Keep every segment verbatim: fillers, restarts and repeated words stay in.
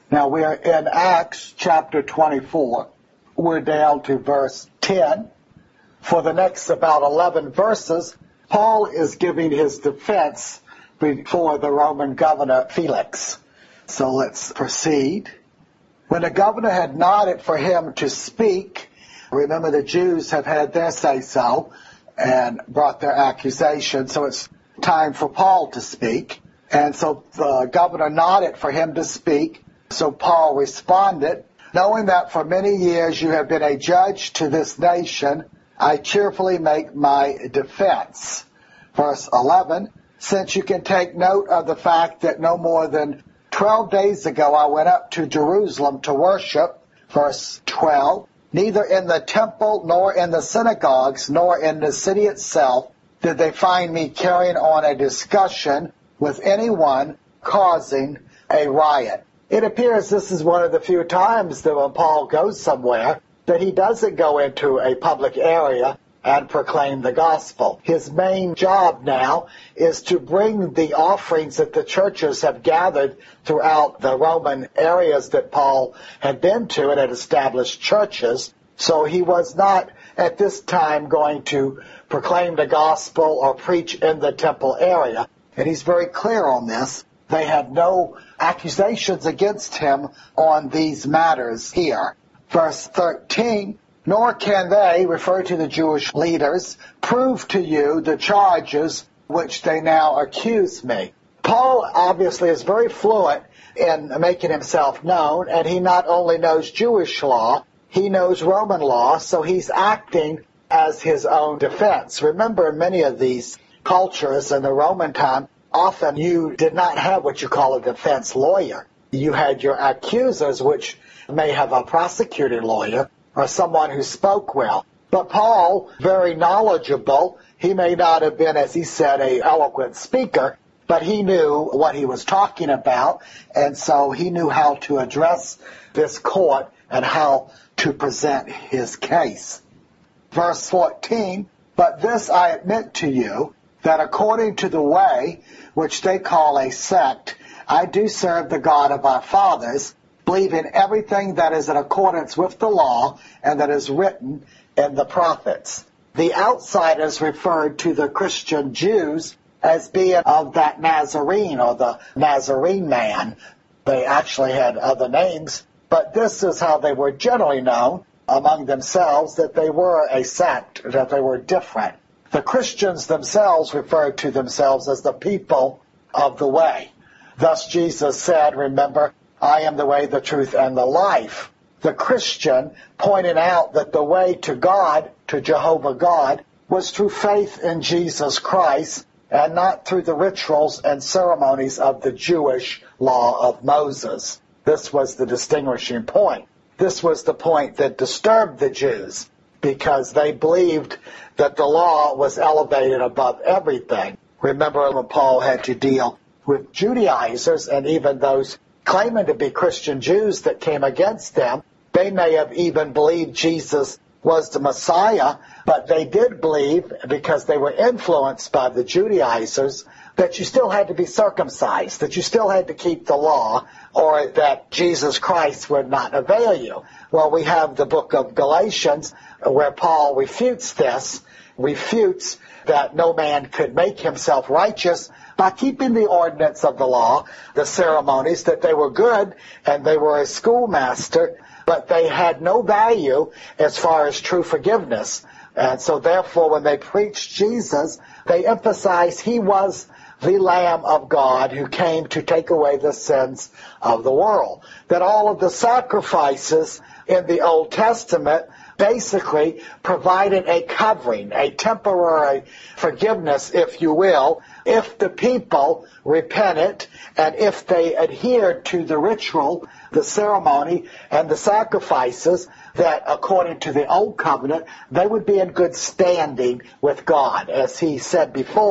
Now we are in Acts chapter twenty-four. We're down to verse ten. For the next about eleven verses, Paul is giving his defense before the Roman governor Felix. So let's proceed. When the governor had nodded for him to speak, remember the Jews have had their say-so and brought their accusation, so it's time for Paul to speak. And so the governor nodded for him to speak. So Paul responded, knowing that for many years you have been a judge to this nation, I cheerfully make my defense. Verse eleven, since you can take note of the fact that no more than twelve days ago I went up to Jerusalem to worship. Verse twelve, neither in the temple nor in the synagogues nor in the city itself did they find me carrying on a discussion with anyone causing a riot. It appears this is one of the few times that when Paul goes somewhere that he doesn't go into a public area and proclaim the gospel. His main job now is to bring the offerings that the churches have gathered throughout the Roman areas that Paul had been to and had established churches. So he was not at this time going to proclaim the gospel or preach in the temple area. And he's very clear on this. They had no accusations against him on these matters here. Verse thirteen, nor can they, refer to the Jewish leaders, prove to you the charges which they now accuse me. Paul obviously is very fluent in making himself known, and he not only knows Jewish law, he knows Roman law, so he's acting as his own defense. Remember, in many of these cultures in the Roman time, often you did not have what you call a defense lawyer. You had your accusers, which may have a prosecuting lawyer or someone who spoke well. But Paul, very knowledgeable, he may not have been, as he said, an eloquent speaker, but he knew what he was talking about, and so he knew how to address this court and how to present his case. Verse fourteen, but this I admit to you, that according to the way which they call a sect, I do serve the God of our fathers, believe in everything that is in accordance with the law and that is written in the prophets. The outsiders referred to the Christian Jews as being of that Nazarene or the Nazarene man. They actually had other names, but this is how they were generally known among themselves, that they were a sect, that they were different. The Christians themselves referred to themselves as the people of the way. Thus Jesus said, remember, I am the way, the truth, and the life. The Christian pointed out that the way to God, to Jehovah God, was through faith in Jesus Christ and not through the rituals and ceremonies of the Jewish law of Moses. This was the distinguishing point. This was the point that disturbed the Jews because they believed that the law was elevated above everything. Remember when Paul had to deal with Judaizers and even those claiming to be Christian Jews that came against them. They may have even believed Jesus was the Messiah, but they did believe, because they were influenced by the Judaizers, that you still had to be circumcised, that you still had to keep the law, or that Jesus Christ would not avail you. Well, we have the book of Galatians where Paul refutes this, refutes that no man could make himself righteous by keeping the ordinance of the law, the ceremonies, that they were good and they were a schoolmaster, but they had no value as far as true forgiveness. And so therefore, when they preached Jesus, they emphasized he was the Lamb of God who came to take away the sins of the world. That all of the sacrifices in the Old Testament basically provided a covering, a temporary forgiveness, if you will, if the people repented and if they adhered to the ritual, the ceremony, and the sacrifices, that according to the Old Covenant, they would be in good standing with God. As he said before,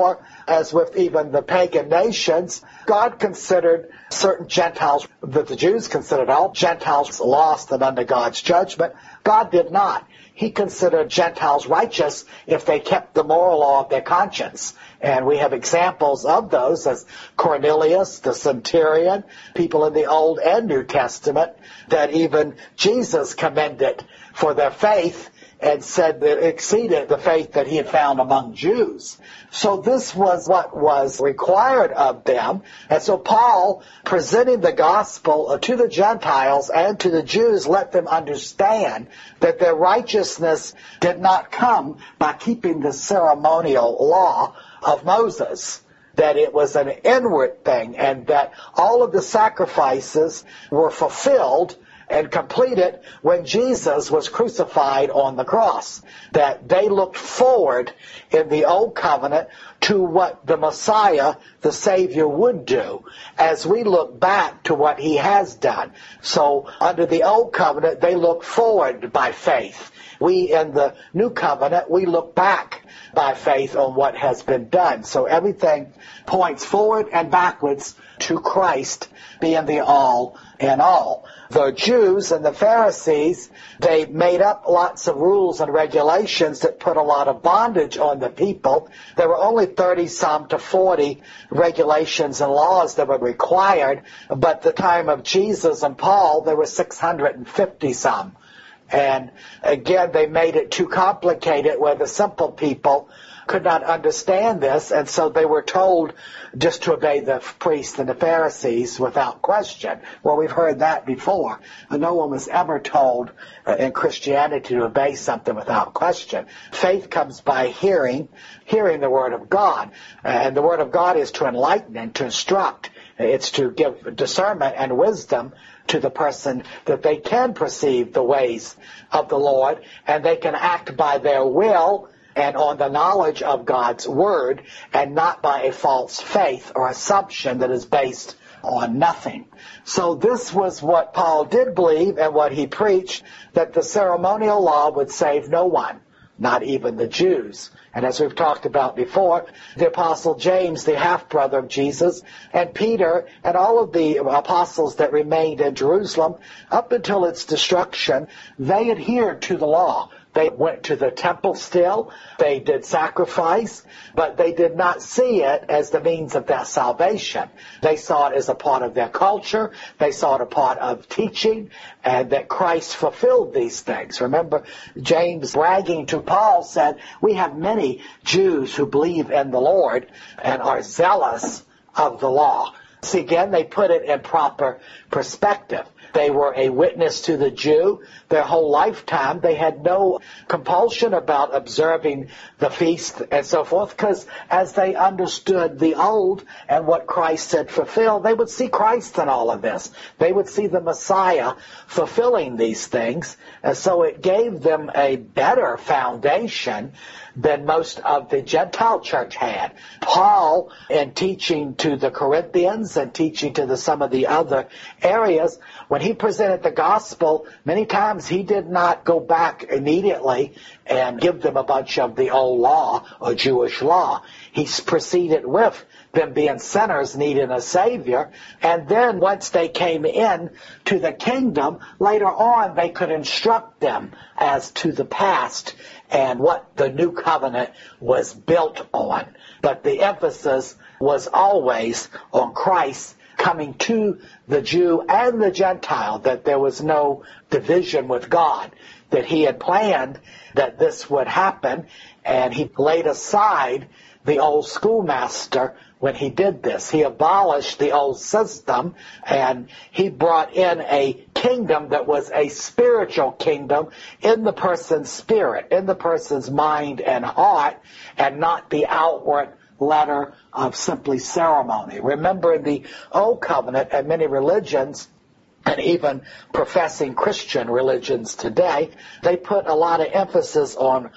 as with even the pagan nations, God considered certain Gentiles that the Jews considered all Gentiles lost and under God's judgment. God did not. He considered Gentiles righteous if they kept the moral law of their conscience. And we have examples of those as Cornelius, the centurion, people in the Old and New Testament that even Jesus commended for their faith and said that it exceeded the faith that he had found among Jews. So this was what was required of them. And so Paul, presenting the gospel to the Gentiles and to the Jews, let them understand that their righteousness did not come by keeping the ceremonial law of Moses, that it was an inward thing, and that all of the sacrifices were fulfilled and completed when Jesus was crucified on the cross. That they looked forward in the Old Covenant to what the Messiah, the Savior, would do, as we look back to what he has done. So under the Old Covenant, they look forward by faith. We in the New Covenant, we look back by faith on what has been done. So everything points forward and backwards to Christ being the all in all. The Jews and the Pharisees, they made up lots of rules and regulations that put a lot of bondage on the people. There were only thirty some to forty regulations and laws that were required, but at the time of Jesus and Paul, there were six hundred fifty some. And again, they made it too complicated where the simple people could not understand this, and so they were told just to obey the priests and the Pharisees without question. Well, we've heard that before. No one was ever told in Christianity to obey something without question. Faith comes by hearing, hearing the Word of God. And the Word of God is to enlighten and to instruct. It's to give discernment and wisdom to the person that they can perceive the ways of the Lord, and they can act by their will and on the knowledge of God's Word, and not by a false faith or assumption that is based on nothing. So this was what Paul did believe and what he preached, that the ceremonial law would save no one, not even the Jews. And as we've talked about before, the Apostle James, the half-brother of Jesus, and Peter, and all of the apostles that remained in Jerusalem, up until its destruction, they adhered to the law. They went to the temple still, they did sacrifice, but they did not see it as the means of their salvation. They saw it as a part of their culture, they saw it a part of teaching, and that Christ fulfilled these things. Remember, James, bragging to Paul, said, we have many Jews who believe in the Lord and are zealous of the law. See, again, they put it in proper perspective. They were a witness to the Jew their whole lifetime. They had no compulsion about observing the feast and so forth, because as they understood the old and what Christ had fulfilled, they would see Christ in all of this. They would see the Messiah fulfilling these things, and so it gave them a better foundation than most of the Gentile church had. Paul, in teaching to the Corinthians and teaching to the, some of the other areas, when he presented the gospel, many times he did not go back immediately and give them a bunch of the old law or Jewish law. He proceeded with them being sinners needing a Savior, and then once they came in to the kingdom, later on they could instruct them as to the past and what the new covenant was built on. But the emphasis was always on Christ coming to the Jew and the Gentile, that there was no division with God, that he had planned that this would happen, and he laid aside the old schoolmaster when he did this. He abolished the old system, and he brought in a kingdom that was a spiritual kingdom in the person's spirit, in the person's mind and heart, and not the outward letter of simply ceremony. Remember, in the Old Covenant and many religions, and even professing Christian religions today, they put a lot of emphasis on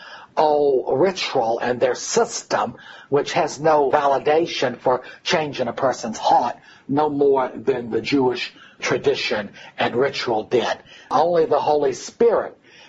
old ritual and their system, which has no validation for changing a person's heart, no more than the Jewish tradition and ritual did. Only the Holy Spirit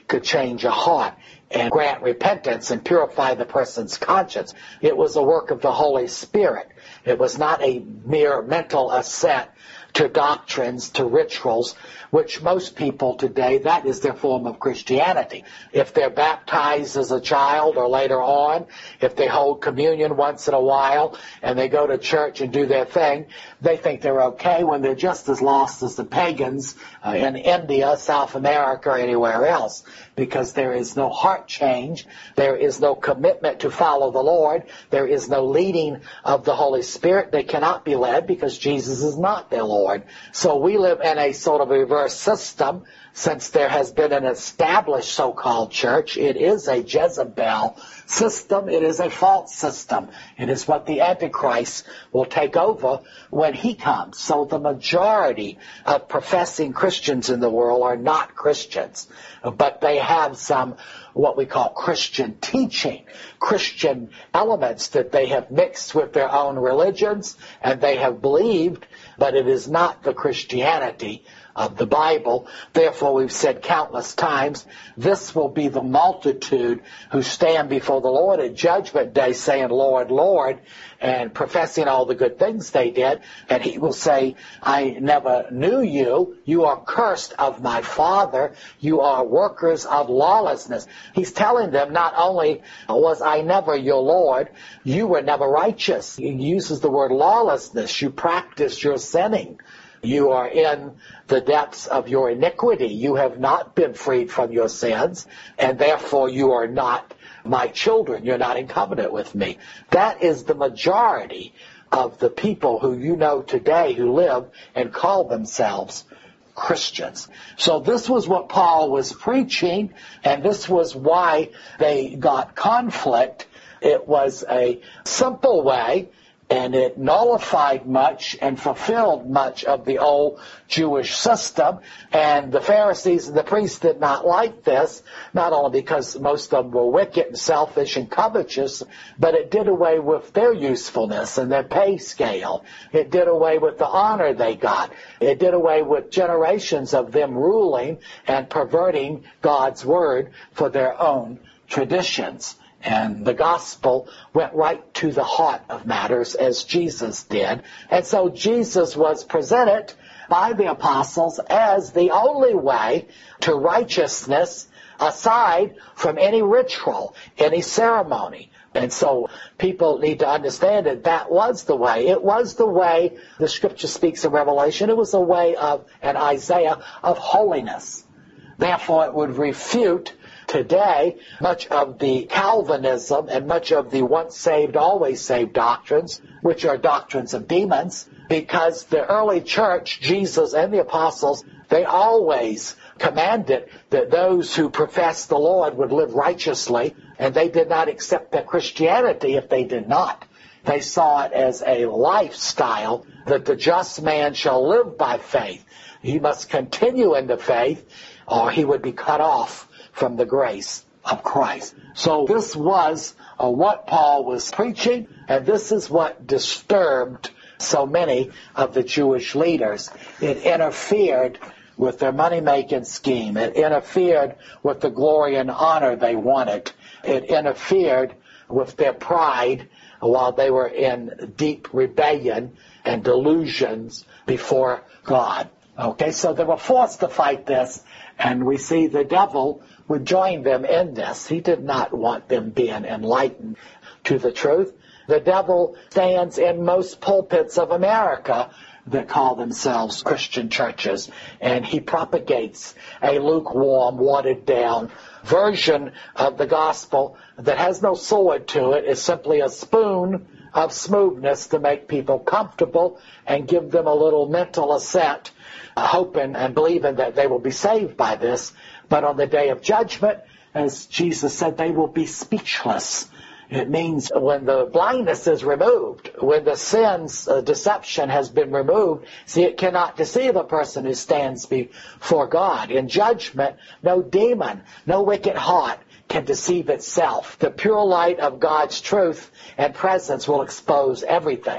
could change a heart and grant repentance and purify the person's conscience. It was a work of the Holy Spirit. It was not a mere mental assent to doctrines, to rituals, which most people today, that is their form of Christianity. If they're baptized as a child or later on, if they hold communion once in a while and they go to church and do their thing, they think they're okay when they're just as lost as the pagans uh, in India, South America, or anywhere else, because there is no heart change, there is no commitment to follow the Lord, there is no leading of the Holy Spirit. They cannot be led because Jesus is not their Lord. So we live in a sort of reverse system. Since there has been an established so-called church, it is a Jezebel system. It is a false system. It is what the Antichrist will take over when he comes. So the majority of professing Christians in the world are not Christians, but they have some what we call Christian teaching, Christian elements that they have mixed with their own religions and they have believed, but it is not the Christianity of the Bible. Therefore, we've said countless times, this will be the multitude who stand before the Lord at Judgment Day saying, Lord, Lord, and professing all the good things they did. And he will say, I never knew you. You are cursed of my Father. You are workers of lawlessness. He's telling them, not only was I never your Lord, you were never righteous. He uses the word lawlessness. You practice your sinning. You are in the depths of your iniquity. You have not been freed from your sins, and therefore you are not my children. You're not in covenant with me. That is the majority of the people who you know today who live and call themselves Christians. So this was what Paul was preaching, and this was why they got conflict. It was a simple way, and it nullified much and fulfilled much of the old Jewish system. And the Pharisees and the priests did not like this, not only because most of them were wicked and selfish and covetous, but it did away with their usefulness and their pay scale. It did away with the honor they got. It did away with generations of them ruling and perverting God's word for their own traditions. And the gospel went right to the heart of matters, as Jesus did. And so Jesus was presented by the apostles as the only way to righteousness aside from any ritual, any ceremony. And so people need to understand that that was the way. It was the way the Scripture speaks in Revelation. It was a way of, and Isaiah, of holiness. Therefore, it would refute today much of the Calvinism and much of the once saved, always saved doctrines, which are doctrines of demons, because the early church, Jesus and the apostles, they always commanded that those who professed the Lord would live righteously, and they did not accept their Christianity if they did not. They saw it as a lifestyle that the just man shall live by faith. He must continue in the faith, or he would be cut off from the grace of Christ. So this was uh, what Paul was preaching, and this is what disturbed so many of the Jewish leaders. It interfered with their money-making scheme. It interfered with the glory and honor they wanted. It interfered with their pride while they were in deep rebellion and delusions before God. Okay, so they were forced to fight this, and we see the devil would join them in this. He did not want them being enlightened to the truth. The devil stands in most pulpits of America that call themselves Christian churches, and he propagates a lukewarm, watered-down version of the gospel that has no sword to it. It's simply a spoon of smoothness to make people comfortable and give them a little mental assent, uh, hoping and believing that they will be saved by this. But on the day of judgment, as Jesus said, they will be speechless. It means when the blindness is removed, when the sin's uh, deception has been removed, see, it cannot deceive a person who stands before God. In judgment, no demon, no wicked heart can deceive itself. The pure light of God's truth and presence will expose everything.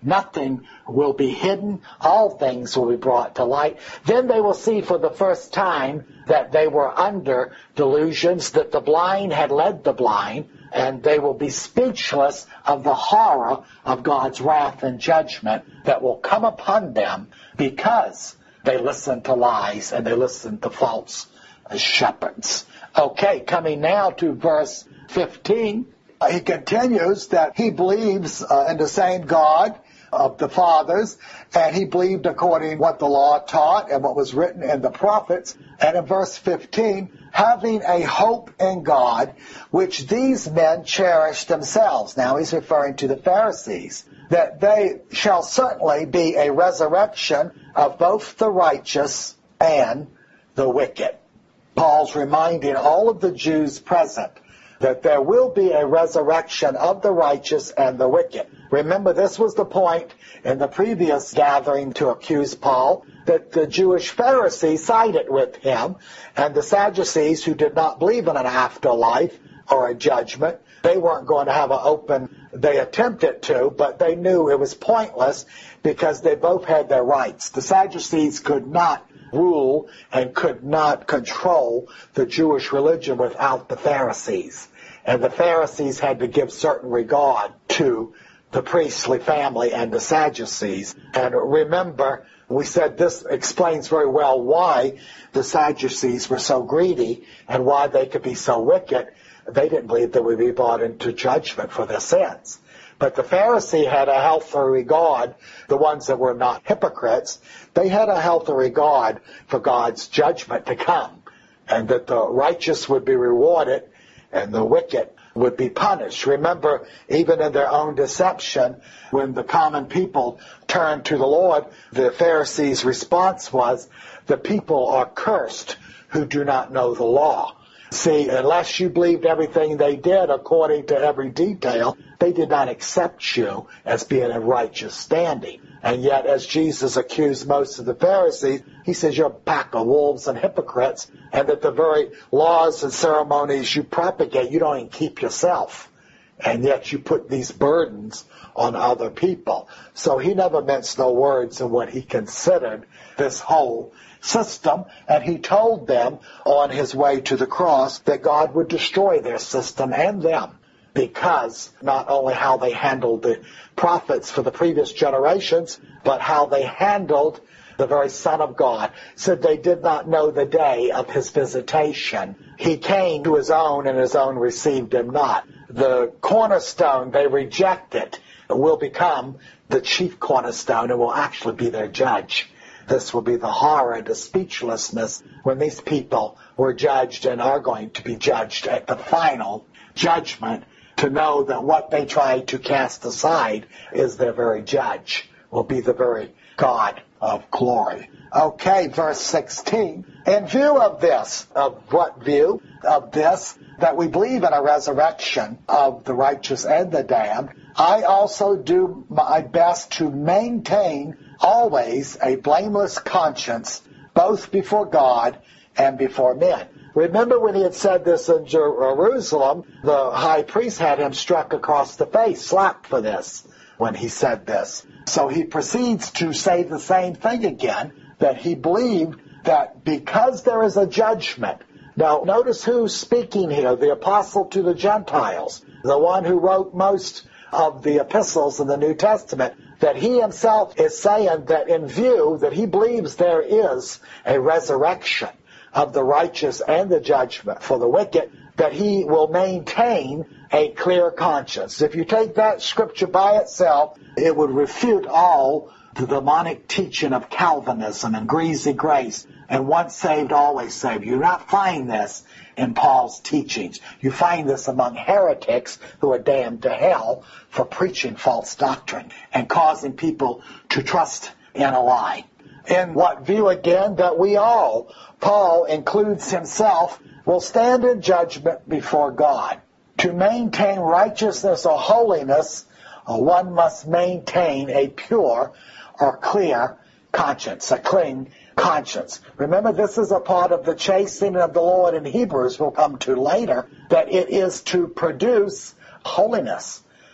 Nothing will be hidden. All things will be brought to light. Then they will see for the first time that they were under delusions, that the blind had led the blind, and they will be speechless of the horror of God's wrath and judgment that will come upon them because they listen to lies and they listen to false shepherds. Okay, coming now to verse fifteen. He continues that he believes uh, in the same God of the fathers, and he believed according to what the law taught and what was written in the prophets. And in verse fifteen, having a hope in God, which these men cherished themselves. Now he's referring to the Pharisees, that they shall certainly be a resurrection of both the righteous and the wicked. Paul's reminding all of the Jews present that there will be a resurrection of the righteous and the wicked. Remember, this was the point in the previous gathering to accuse Paul, that the Jewish Pharisees sided with him, and the Sadducees, who did not believe in an afterlife or a judgment, they weren't going to have an open, they attempted to, but they knew it was pointless because they both had their rights. The Sadducees could not rule and could not control the Jewish religion without the Pharisees. And the Pharisees had to give certain regard to the priestly family and the Sadducees. And remember, we said this explains very well why the Sadducees were so greedy and why they could be so wicked. They didn't believe they would be brought into judgment for their sins. But the Pharisee had a healthy regard, the ones that were not hypocrites, they had a healthy regard for God's judgment to come, and that the righteous would be rewarded and the wicked would be punished. Remember, even in their own deception, when the common people turned to the Lord, the Pharisees' response was, the people are cursed who do not know the law. See, unless you believed everything they did according to every detail, they did not accept you as being in righteous standing. And yet, as Jesus accused most of the Pharisees, he says, you're a pack of wolves and hypocrites, and that the very laws and ceremonies you propagate, you don't even keep yourself. And yet you put these burdens on other people. So he never minced no words in what he considered this whole system, and he told them on his way to the cross that God would destroy their system and them, because not only how they handled the prophets for the previous generations, but how they handled the very Son of God. Said they did not know the day of his visitation. He came to his own, and his own received him not. The cornerstone they rejected will become the chief cornerstone and will actually be their judge. This will be the horror, the speechlessness when these people were judged and are going to be judged at the final judgment, to know that what they try to cast aside is their very judge, will be the very God of glory. Okay, verse sixteen. In view of this, of what view? Of this, that we believe in a resurrection of the righteous and the damned, I also do my best to maintain always a blameless conscience, both before God and before men. Remember when he had said this in Jerusalem, the high priest had him struck across the face, slapped for this, when he said this. So he proceeds to say the same thing again, that he believed that because there is a judgment. Now, notice who's speaking here, the apostle to the Gentiles, the one who wrote most of the epistles in the New Testament, that he himself is saying that in view that he believes there is a resurrection of the righteous and the judgment for the wicked, that he will maintain a clear conscience. If you take that scripture by itself, it would refute all the demonic teaching of Calvinism and greasy grace and once saved, always saved. You do not find this in Paul's teachings. You find this among heretics who are damned to hell for preaching false doctrine and causing people to trust in a lie. In what view, again, that we all, Paul includes himself, will stand in judgment before God. To maintain righteousness or holiness, one must maintain a pure or clear conscience, a clean conscience. Remember, this is a part of the chastening of the Lord in Hebrews we'll come to later, that it is to produce holiness.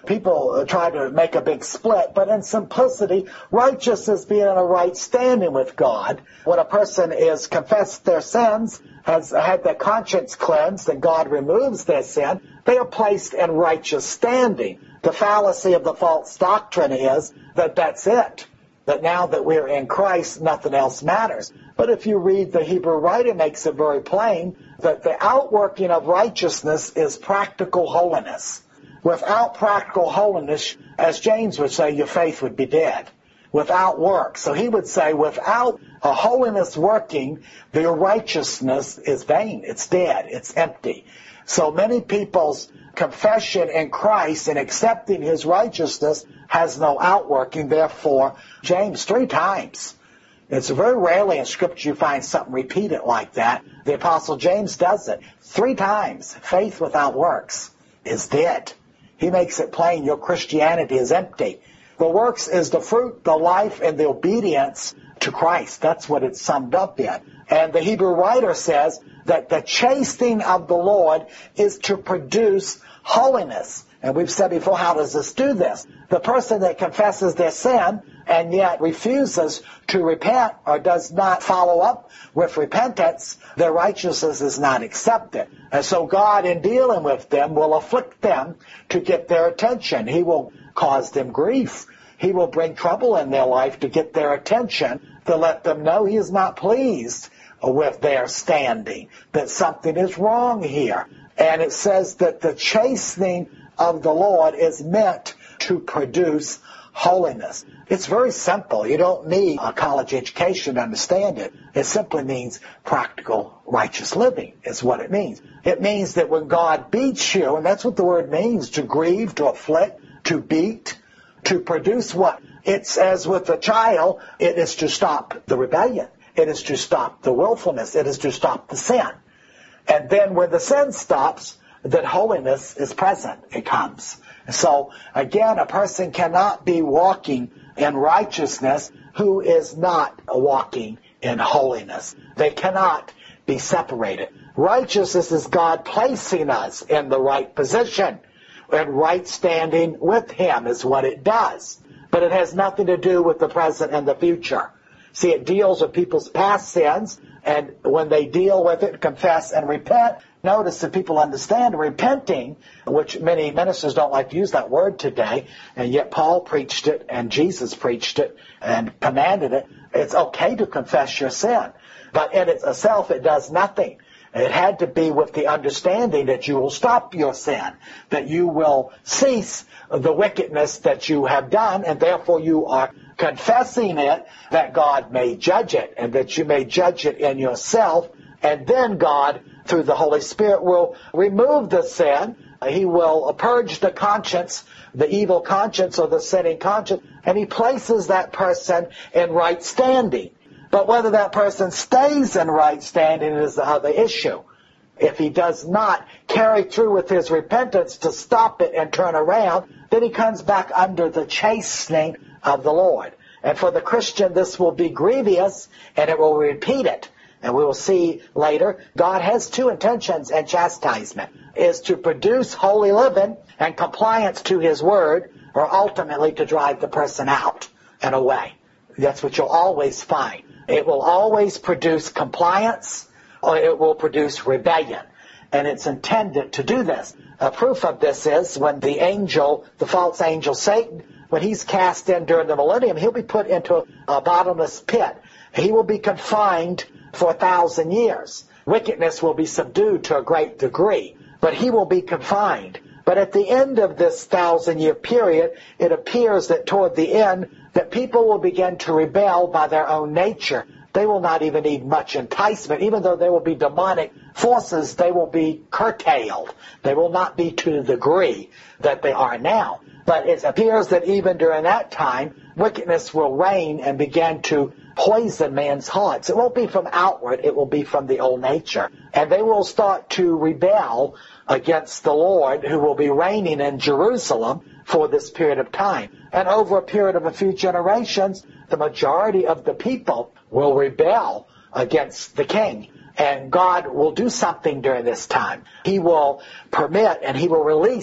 People try to make a big split, but in simplicity, righteousness being in a right standing with God. When a person is confessed their sins, has had their conscience cleansed, and God removes their sin, they are placed in righteous standing. The fallacy of the false doctrine is that that's it, that now that we're in Christ, nothing else matters. But if you read the Hebrew writer, makes it very plain that the outworking of righteousness is practical holiness. Without practical holiness, as James would say, your faith would be dead. Without work. So he would say, without a holiness working, their righteousness is vain. It's dead. It's empty. So many people's confession in Christ and accepting his righteousness has no outworking. Therefore, James, three times. It's very rarely in Scripture you find something repeated like that. The Apostle James does it. Three times. Faith without works is dead. He makes it plain your Christianity is empty. The works is the fruit, the life, and the obedience to Christ. That's what it's summed up in. And the Hebrew writer says that the chastening of the Lord is to produce holiness. And we've said before, how does this do this? The person that confesses their sin and yet refuses to repent or does not follow up with repentance, their righteousness is not accepted. And so God, in dealing with them, will afflict them to get their attention. He will cause them grief. He will bring trouble in their life to get their attention, to let them know he is not pleased with their standing, that something is wrong here. And it says that the chastening of the Lord is meant to produce holiness. It's very simple. You don't need a college education to understand it. It simply means practical righteous living is what it means. It means that when God beats you, and that's what the word means, to grieve, to afflict, to beat, to produce what? It's as with a child, it is to stop the rebellion. It is to stop the willfulness. It is to stop the sin. And then when the sin stops, that holiness is present. It comes. So, again, a person cannot be walking in righteousness who is not walking in holiness. They cannot be separated. Righteousness is God placing us in the right position, and right standing with him is what it does. But it has nothing to do with the present and the future. See, it deals with people's past sins, and when they deal with it, confess and repent, notice that people understand repenting, which many ministers don't like to use that word today, and yet Paul preached it, and Jesus preached it, and commanded it. It's okay to confess your sin, but in itself it does nothing. It had to be with the understanding that you will stop your sin, that you will cease the wickedness that you have done, and therefore you are confessing it, that God may judge it, and that you may judge it in yourself, and then God, through the Holy Spirit, will remove the sin. He will purge the conscience, the evil conscience or the sinning conscience, and he places that person in right standing. But whether that person stays in right standing is the other issue. If he does not carry through with his repentance to stop it and turn around, then he comes back under the chastening of the Lord. And for the Christian, this will be grievous, and it will repeat it. And we will see later, God has two intentions in chastisement, is to produce holy living and compliance to his word, or ultimately to drive the person out and away. That's what you'll always find. It will always produce compliance, or it will produce rebellion. And it's intended to do this. A proof of this is when the angel, the false angel Satan, when he's cast in during the millennium, he'll be put into a bottomless pit. He will be confined for a thousand years. Wickedness will be subdued to a great degree, but he will be confined. But at the end of this thousand-year period, it appears that toward the end, that people will begin to rebel by their own nature. They will not even need much enticement. Even though there will be demonic forces, they will be curtailed. They will not be to the degree that they are now. But it appears that even during that time, wickedness will reign and begin to poison man's hearts. It won't be from outward, it will be from the old nature. And they will start to rebel against the Lord, who will be reigning in Jerusalem for this period of time. And over a period of a few generations, the majority of the people will rebel against the king. And God will do something during this time. He will permit and he will release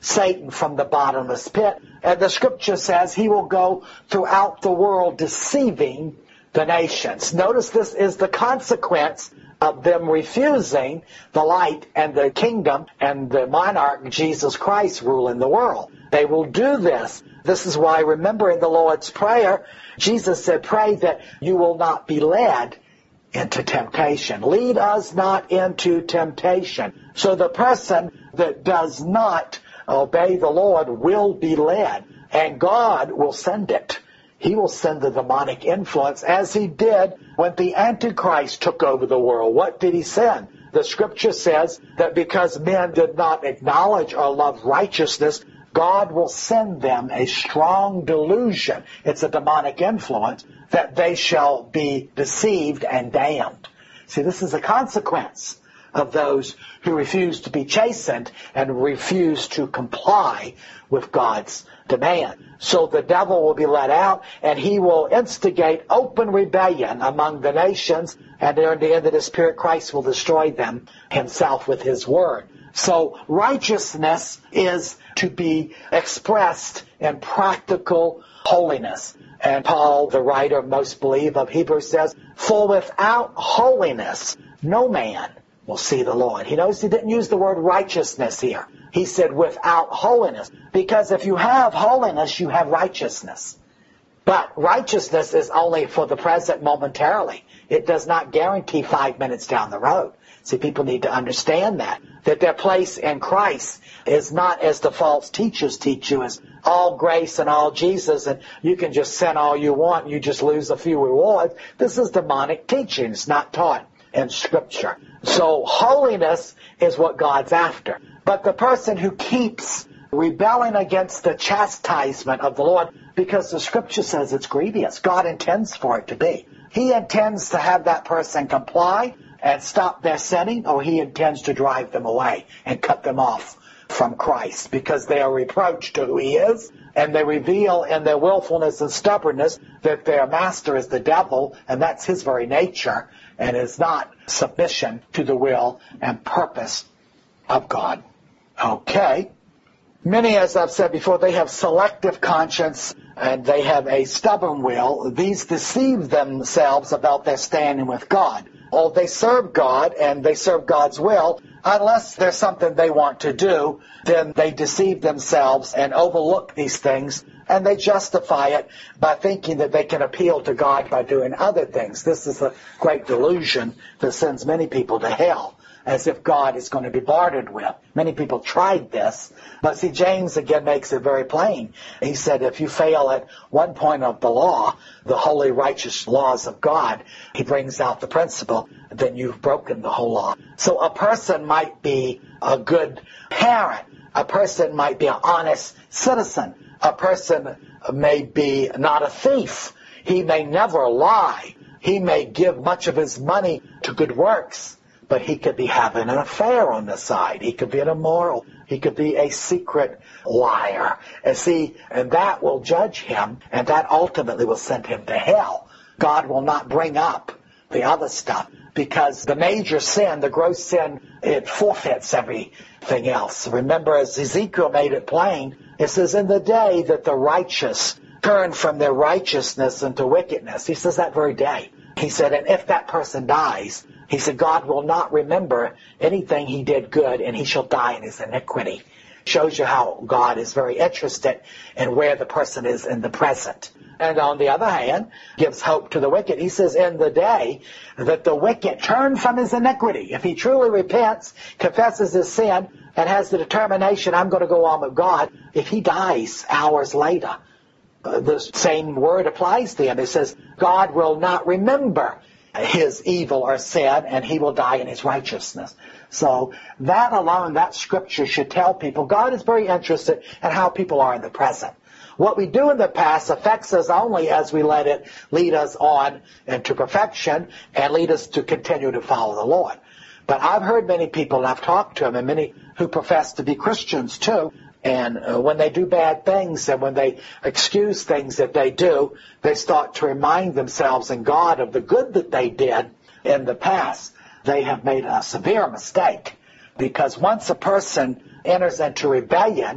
Satan from the bottomless pit. And the scripture says he will go throughout the world deceiving the nations. Notice this is the consequence of them refusing the light and the kingdom and the monarch Jesus Christ rule in the world. They will do this. This is why, remember in the Lord's Prayer, Jesus said, pray that you will not be led into temptation. Lead us not into temptation. So the person that does not obey the Lord will be led, and God will send it. He will send the demonic influence, as he did when the Antichrist took over the world. What did he send? The scripture says that because men did not acknowledge or love righteousness, God will send them a strong delusion. It's a demonic influence that they shall be deceived and damned. See, this is a consequence of those who refuse to be chastened and refuse to comply with God's demand. So the devil will be let out, and he will instigate open rebellion among the nations, and at the end of the Spirit, Christ will destroy them himself with his word. So righteousness is to be expressed in practical holiness. And Paul, the writer, most believe of Hebrews, says, for without holiness, no man will see the Lord. He knows he didn't use the word righteousness here. He said without holiness. Because if you have holiness, you have righteousness. But righteousness is only for the present momentarily. It does not guarantee five minutes down the road. See, people need to understand that. That their place in Christ is not as the false teachers teach you, as all grace and all Jesus, and you can just sin all you want, and you just lose a few rewards. This is demonic teaching. It's not taught in Scripture. So holiness is what God's after. But the person who keeps rebelling against the chastisement of the Lord, because the Scripture says it's grievous, God intends for it to be. He intends to have that person comply and stop their sinning, or he intends to drive them away and cut them off from Christ, because they are reproached to who he is, and they reveal in their willfulness and stubbornness that their master is the devil, and that's his very nature, and is not submission to the will and purpose of God. Okay. Many, as I've said before, they have selective conscience and they have a stubborn will. These deceive themselves about their standing with God. Oh, they serve God and they serve God's will. Unless there's something they want to do, then they deceive themselves and overlook these things, and they justify it by thinking that they can appeal to God by doing other things. This is a great delusion that sends many people to hell, as if God is going to be bartered with. Many people tried this, but see, James again makes it very plain. He said if you fail at one point of the law, the holy righteous laws of God, he brings out the principle, then you've broken the whole law. So a person might be a good parent. A person might be an honest citizen. A person may be not a thief. He may never lie. He may give much of his money to good works. But he could be having an affair on the side. He could be an immoral. He could be a secret liar. And see, and that will judge him, and that ultimately will send him to hell. God will not bring up the other stuff, because the major sin, the gross sin, it forfeits everything else. Remember, as Ezekiel made it plain, it says, in the day that the righteous turn from their righteousness into wickedness. He says that very day. He said, and if that person dies, he said, God will not remember anything he did good, and he shall die in his iniquity. Shows you how God is very interested in where the person is in the present. And on the other hand, gives hope to the wicked. He says, in the day that the wicked turn from his iniquity, if he truly repents, confesses his sin, and has the determination, I'm going to go on with God, if he dies hours later, uh, the same word applies to him. It says, God will not remember his evil or sin, and he will die in his righteousness. So that alone, that scripture should tell people God is very interested in how people are in the present. What we do in the past affects us only as we let it lead us on into perfection and lead us to continue to follow the Lord. But I've heard many people, and I've talked to them, and many who profess to be Christians too, and uh, when they do bad things and when they excuse things that they do, they start to remind themselves and God of the good that they did in the past. They have made a severe mistake, because once a person enters into rebellion,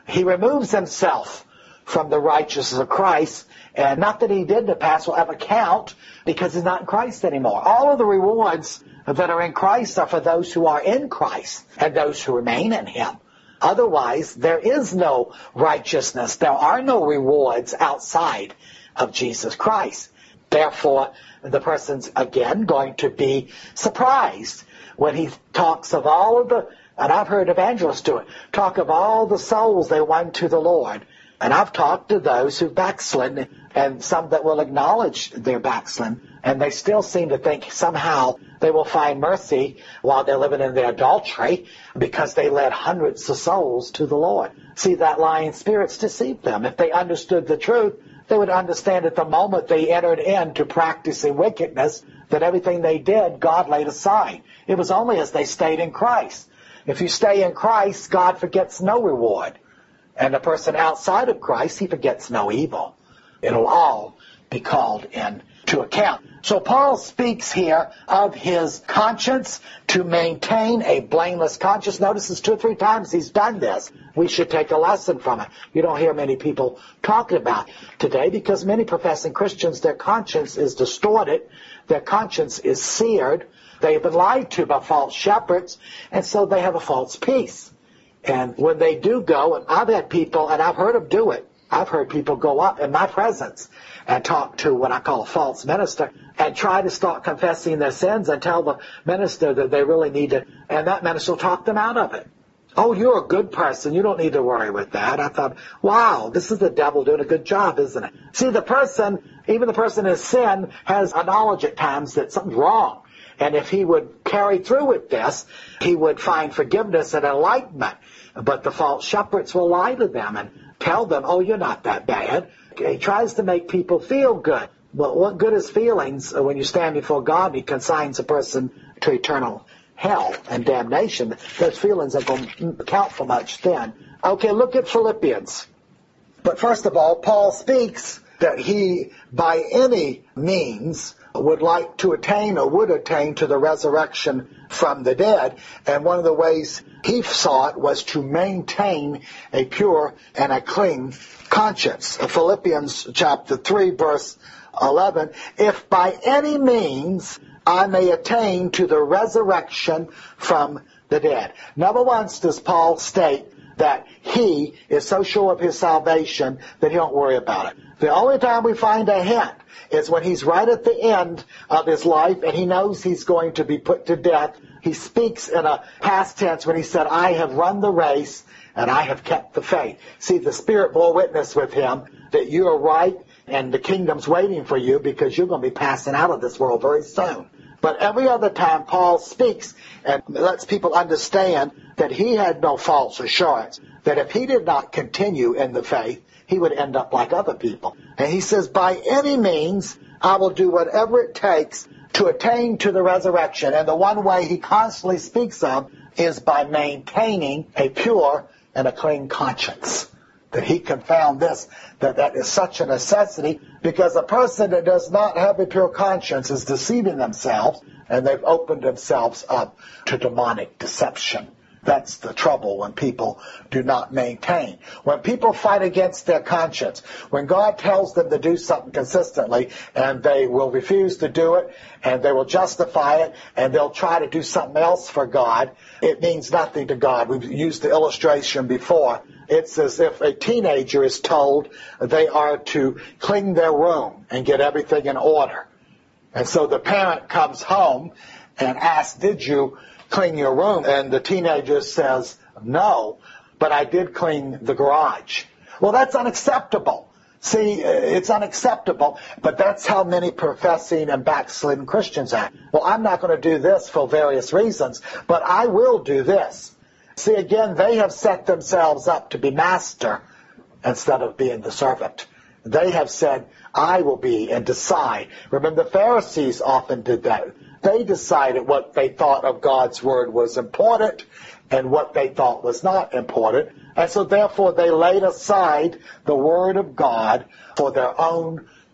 He removes himself from the righteousness of Christ, and not that he did in the past will ever count, because he's not in Christ anymore. All of the rewards that are in Christ are for those who are in Christ and those who remain in him. Otherwise, there is no righteousness. There are no rewards outside of Jesus Christ. Therefore, the person's, again, going to be surprised when he talks of all of the, and I've heard evangelists do it, talk of all the souls they won to the Lord. And I've talked to those who've backslidden, and some that will acknowledge their backsliding, and they still seem to think somehow they will find mercy while they're living in their adultery because they led hundreds of souls to the Lord. See, that lying spirits deceive them. If they understood the truth, they would understand at the moment they entered into practicing wickedness that everything they did, God laid aside. It was only as they stayed in Christ. If you stay in Christ, God forgets no reward. And the person outside of Christ, he forgets no evil. It'll all be called into account. So Paul speaks here of his conscience, to maintain a blameless conscience. Notice this two or three times he's done this. We should take a lesson from it. You don't hear many people talking about it today because many professing Christians, their conscience is distorted. Their conscience is seared. They've been lied to by false shepherds, and so they have a false peace. And when they do go, and I've had people, and I've heard them do it, I've heard people go up in my presence and talk to what I call a false minister and try to start confessing their sins and tell the minister that they really need to, and that minister will talk them out of it. Oh, you're a good person. You don't need to worry with that. I thought, wow, this is the devil doing a good job, isn't it? See, the person, even the person in sin, has a knowledge at times that something's wrong. And if he would carry through with this, he would find forgiveness and enlightenment. But the false shepherds will lie to them and tell them, oh, you're not that bad. He tries to make people feel good. Well, what good is feelings when you stand before God and he consigns a person to eternal hell and damnation? Those feelings are going to count for much then. Okay, look at Philippians. But first of all, Paul speaks that he, by any means, would like to attain or would attain to the resurrection from the dead. And one of the ways he saw it was to maintain a pure and a clean conscience. Philippians chapter three, verse eleven, if by any means I may attain to the resurrection from the dead. Never once does Paul state that he is so sure of his salvation that he don't worry about it. The only time we find a hint is when he's right at the end of his life and he knows he's going to be put to death. He speaks in a past tense when he said, I have run the race and I have kept the faith. See, the Spirit bore witness with him that you are right and the kingdom's waiting for you because you're going to be passing out of this world very soon. But every other time Paul speaks and lets people understand that he had no false assurance, that if he did not continue in the faith, he would end up like other people. And he says, by any means, I will do whatever it takes to attain to the resurrection. And the one way he constantly speaks of is by maintaining a pure and a clean conscience. That he confound this, that that is such a necessity, because a person that does not have a pure conscience is deceiving themselves, and they've opened themselves up to demonic deception. That's the trouble when people do not maintain. When people fight against their conscience, when God tells them to do something consistently and they will refuse to do it and they will justify it and they'll try to do something else for God, it means nothing to God. We've used the illustration before. It's as if a teenager is told they are to clean their room and get everything in order. And so the parent comes home and asks, did you clean your room? And the teenager says, no, but I did clean the garage. Well, that's unacceptable. See, it's unacceptable, but that's how many professing and backslidden Christians act. Well, I'm not going to do this for various reasons, but I will do this. See, again, they have set themselves up to be master instead of being the servant. They have said, I will be and decide. Remember, the Pharisees often did that. They decided what they thought of God's word was important and what they thought was not important. And so therefore they laid aside the word of God for their own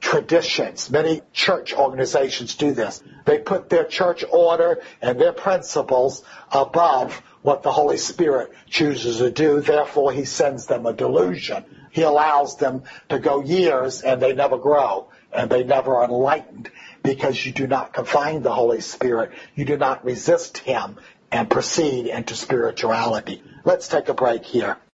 traditions. Many church organizations do this. They put their church order and their principles above what the Holy Spirit chooses to do. Therefore, he sends them a delusion. He allows them to go years and they never grow and they never are enlightened, because you do not confine the Holy Spirit. You do not resist him and proceed into spirituality. Let's take a break here.